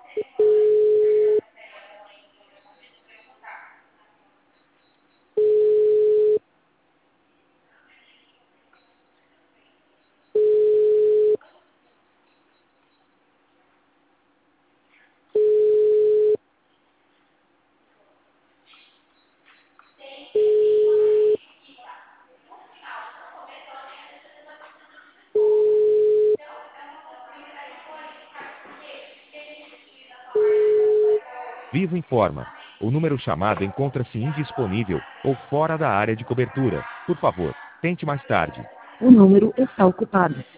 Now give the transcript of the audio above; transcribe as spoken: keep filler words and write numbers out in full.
Vivo informa. O número chamado encontra-se indisponível ou fora da área de cobertura. Por favor, tente mais tarde. O número está ocupado.